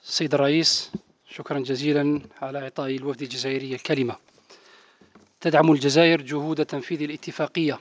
السيد الرئيس، شكرا جزيلا على إعطاء الوفد الجزائري الكلمة. تدعم الجزائر جهود تنفيذ الاتفاقية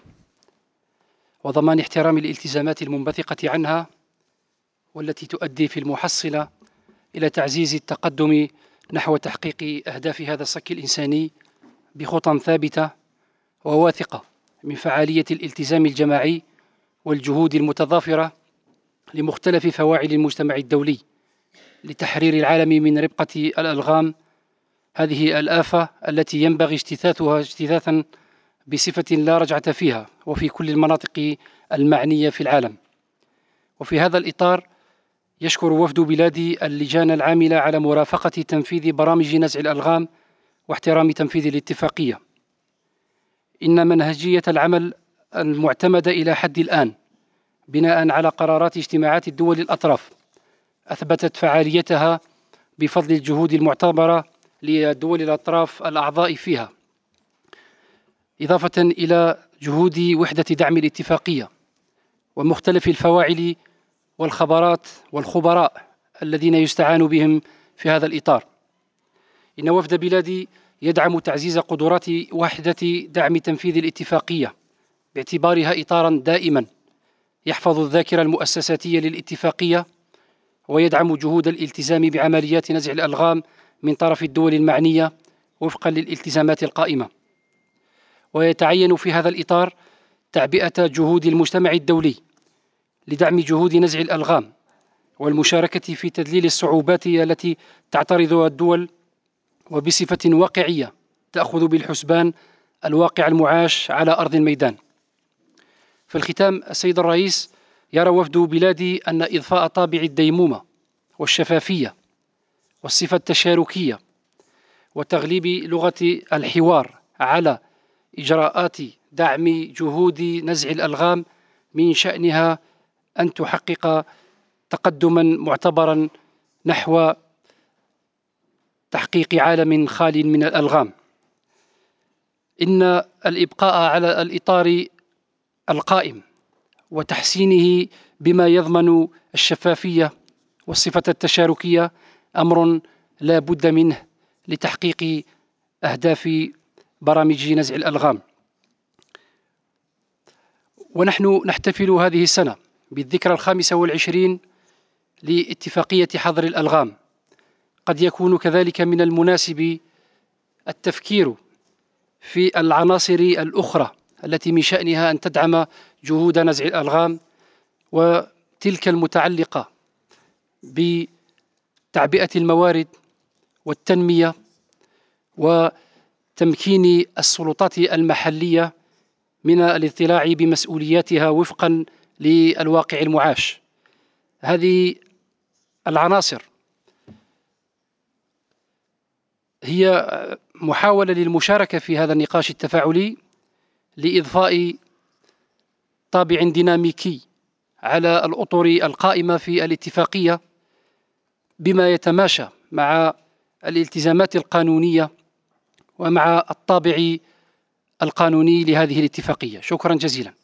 وضمان احترام الالتزامات المنبثقة عنها، والتي تؤدي في المحصلة إلى تعزيز التقدم نحو تحقيق أهداف هذا الصك الإنساني بخطى ثابتة وواثقة من فعالية الالتزام الجماعي والجهود المتضافرة لمختلف فواعل المجتمع الدولي لتحرير العالم من ربقة الألغام، هذه الآفة التي ينبغي اجتثاثها اجتثاثا بصفة لا رجعة فيها وفي كل المناطق المعنية في العالم. وفي هذا الإطار يشكر وفد بلادي اللجان العاملة على مرافقة تنفيذ برامج نزع الألغام واحترام تنفيذ الاتفاقية. إن منهجية العمل المعتمدة إلى حد الآن بناء على قرارات اجتماعات الدول الأطراف أثبتت فعاليتها بفضل الجهود المعتبرة لدول الأطراف الأعضاء فيها، إضافة إلى جهود وحدة دعم الاتفاقية ومختلف الفواعل والخبرات والخبراء الذين يستعان بهم في هذا الإطار. إن وفد بلادي يدعم تعزيز قدرات وحدة دعم تنفيذ الاتفاقية باعتبارها إطارا دائما يحفظ الذاكرة المؤسساتية للاتفاقية ويدعم جهود الالتزام بعمليات نزع الألغام من طرف الدول المعنية وفقا للالتزامات القائمة. ويتعين في هذا الإطار تعبئة جهود المجتمع الدولي لدعم جهود نزع الألغام والمشاركة في تذليل الصعوبات التي تعترضها الدول، وبصفة واقعية تأخذ بالحسبان الواقع المعاش على أرض الميدان. في الختام، السيد الرئيس، يرى وفد بلادي أن إضفاء طابع الديمومة والشفافية والصفة التشاركية وتغليب لغة الحوار على إجراءات دعم جهود نزع الألغام من شأنها أن تحقق تقدما معتبرا نحو تحقيق عالم خال من الألغام. إن الإبقاء على الإطار القائم وتحسينه بما يضمن الشفافية والصفة التشاركية أمر لا بد منه لتحقيق أهداف برامج نزع الألغام. ونحن نحتفل هذه السنة بالذكرى 25 لاتفاقية حظر الألغام. قد يكون كذلك من المناسب التفكير في العناصر الأخرى التي من شأنها أن تدعم جهود نزع الألغام، وتلك المتعلقة بتعبئة الموارد والتنمية وتمكين السلطات المحلية من الاطلاع بمسؤولياتها وفقا للواقع المعاش. هذه العناصر هي محاولة للمشاركة في هذا النقاش التفاعلي لإضفاء طابع ديناميكي على الأطر القائمة في الاتفاقية بما يتماشى مع الالتزامات القانونية ومع الطابع القانوني لهذه الاتفاقية. شكرا جزيلا.